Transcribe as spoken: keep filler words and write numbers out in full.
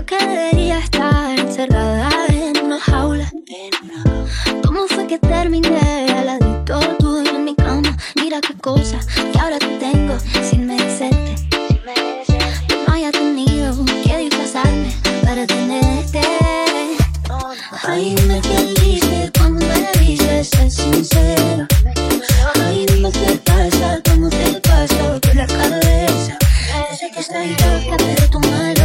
que debería estar encerrada en una jaula. ¿Cómo fue que terminé al ladito tuyo en mi cama? Mira qué cosa que ahora te tengo sin merecerte. Que no haya tenido que disfrazarme para tenerte. Ay, dime qué dices cuando me dices ser sincera. Ay, dime qué pasa, cómo te pasa por la cabeza. Yo sé que estoy loca, pero tú mal.